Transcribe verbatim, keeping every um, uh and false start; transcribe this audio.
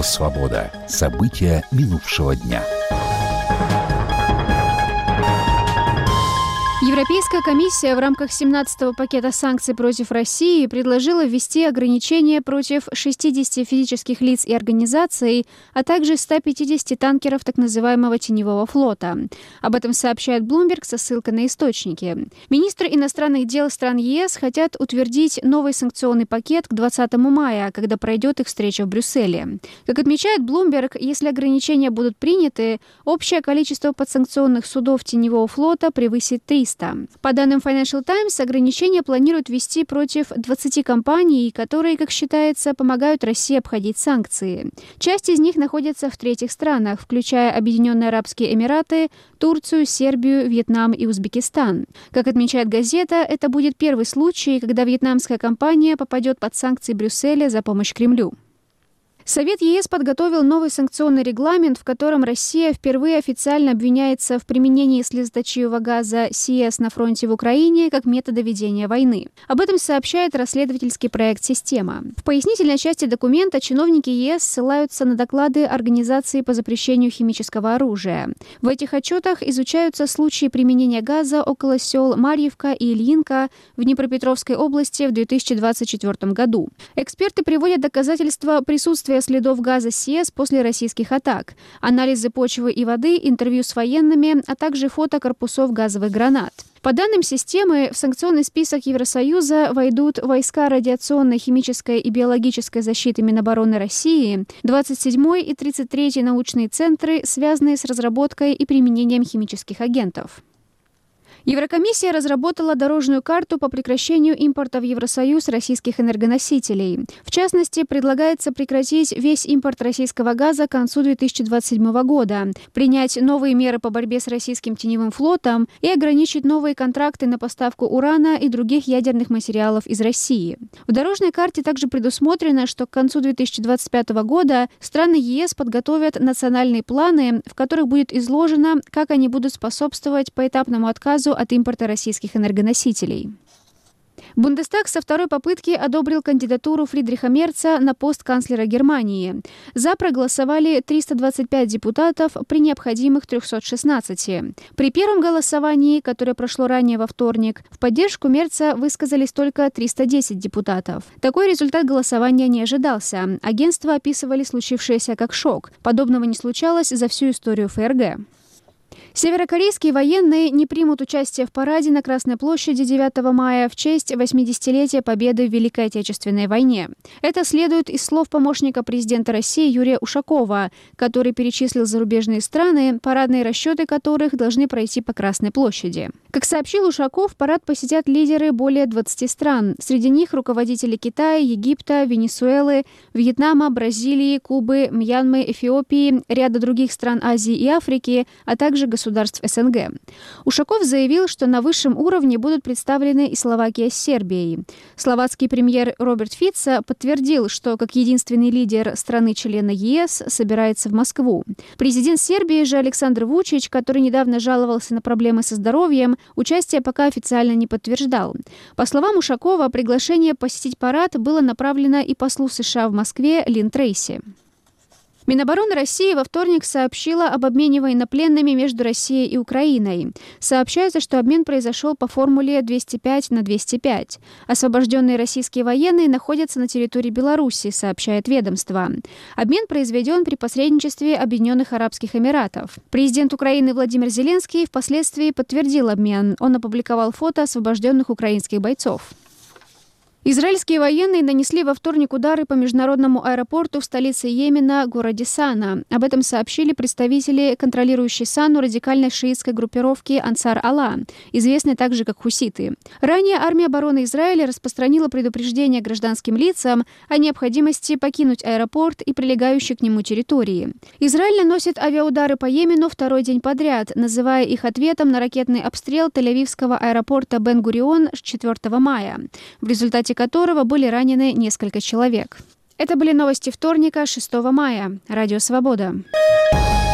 Радио «Свобода». События минувшего дня. Европейская комиссия в рамках семнадцатого пакета санкций против России предложила ввести ограничения против шестидесяти физических лиц и организаций, а также ста пятидесяти танкеров так называемого теневого флота. Об этом сообщает Bloomberg со ссылкой на источники. Министры иностранных дел стран ЕС хотят утвердить новый санкционный пакет к двадцатому мая, когда пройдет их встреча в Брюсселе. Как отмечает Bloomberg, если ограничения будут приняты, общее количество подсанкционных судов теневого флота превысит триста. По данным Financial Times, ограничения планируют ввести против двадцати компаний, которые, как считается, помогают России обходить санкции. Часть из них находится в третьих странах, включая Объединенные Арабские Эмираты, Турцию, Сербию, Вьетнам и Узбекистан. Как отмечает газета, это будет первый случай, когда вьетнамская компания попадет под санкции Брюсселя за помощь Кремлю. Совет ЕС подготовил новый санкционный регламент, в котором Россия впервые официально обвиняется в применении слезоточивого газа си эс на фронте в Украине как метода ведения войны. Об этом сообщает расследовательский проект «Система». В пояснительной части документа чиновники ЕС ссылаются на доклады Организации по запрещению химического оружия. В этих отчетах изучаются случаи применения газа около сел Марьевка и Ильинка в Днепропетровской области в две тысячи двадцать четвёртом году. Эксперты приводят доказательства присутствия следов газа си эс после российских атак, анализы почвы и воды, интервью с военными, а также фото корпусов газовых гранат. По данным системы, в санкционный список Евросоюза войдут войска радиационной, химической и биологической защиты Минобороны России, двадцать седьмой и тридцать третий научные центры, связанные с разработкой и применением химических агентов. Еврокомиссия разработала дорожную карту по прекращению импорта в Евросоюз российских энергоносителей. В частности, предлагается прекратить весь импорт российского газа к концу две тысячи двадцать седьмого года, принять новые меры по борьбе с российским теневым флотом и ограничить новые контракты на поставку урана и других ядерных материалов из России. В дорожной карте также предусмотрено, что к концу две тысячи двадцать пятого года страны ЕС подготовят национальные планы, в которых будет изложено, как они будут способствовать поэтапному отказу от импорта российских энергоносителей. Бундестаг со второй попытки одобрил кандидатуру Фридриха Мерца на пост канцлера Германии. За проголосовали триста двадцать пять депутатов при необходимых трёхстах шестнадцати. При первом голосовании, которое прошло ранее во вторник, в поддержку Мерца высказались только триста десять депутатов. Такой результат голосования не ожидался. Агентства описывали случившееся как шок. Подобного не случалось за всю историю эф эр гэ. Северокорейские военные не примут участие в параде на Красной площади девятого мая в честь восьмидесятилетия победы в Великой Отечественной войне. Это следует из слов помощника президента России Юрия Ушакова, который перечислил зарубежные страны, парадные расчеты которых должны пройти по Красной площади. Как сообщил Ушаков, парад посетят лидеры более двадцати стран. Среди них руководители Китая, Египта, Венесуэлы, Вьетнама, Бразилии, Кубы, Мьянмы, Эфиопии, ряда других стран Азии и Африки, а также государств эс эн гэ. Ушаков заявил, что на высшем уровне будут представлены и Словакия с Сербией. Словацкий премьер Роберт Фицо подтвердил, что как единственный лидер страны-члена ЕС собирается в Москву. Президент Сербии же Александр Вучич, который недавно жаловался на проблемы со здоровьем, участие пока официально не подтверждал. По словам Ушакова, приглашение посетить парад было направлено и послу США в Москве Лин Трейси. Минобороны России во вторник сообщила об обмене военнопленными между Россией и Украиной. Сообщается, что обмен произошел по формуле двести пять на двести пять. Освобожденные российские военные находятся на территории Беларуси, сообщает ведомство. Обмен произведен при посредничестве Объединенных Арабских Эмиратов. Президент Украины Владимир Зеленский впоследствии подтвердил обмен. Он опубликовал фото освобожденных украинских бойцов. Израильские военные нанесли во вторник удары по международному аэропорту в столице Йемена, городе Сана. Об этом сообщили представители контролирующей Сану радикальной шиитской группировки Ансар-Алла, известной также как хуситы. Ранее армия обороны Израиля распространила предупреждение гражданским лицам о необходимости покинуть аэропорт и прилегающие к нему территории. Израиль наносит авиаудары по Йемену второй день подряд, называя их ответом на ракетный обстрел Тель-Авивского аэропорта Бен-Гурион четвёртого мая. В результате которого были ранены несколько человек. Это были новости вторника, шестого мая. Радио «Свобода».